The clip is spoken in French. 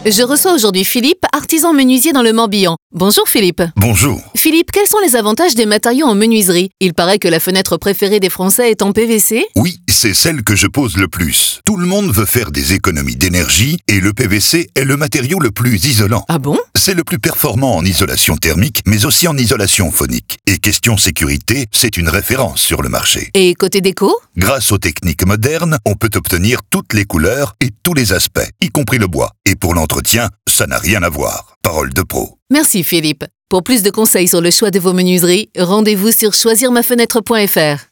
Je reçois aujourd'hui Philippe, artisan menuisier dans le Morbihan. Bonjour Philippe. Bonjour. Philippe, quels sont les avantages des matériaux en menuiserie? Il paraît que la fenêtre préférée des Français est en PVC. Oui, c'est celle que je pose le plus. Tout le monde veut faire des économies d'énergie et le PVC est le matériau le plus isolant. Ah bon? C'est le plus performant en isolation thermique, mais aussi en isolation phonique. Et question sécurité, c'est une référence sur le marché. Et côté déco? Grâce aux techniques modernes, on peut obtenir toutes les couleurs et tous les aspects, y compris le bois. Et pour l'entretien, ça n'a rien à voir. Parole de pro. Merci Philippe. Pour plus de conseils sur le choix de vos menuiseries, rendez-vous sur choisirmafenêtre.fr.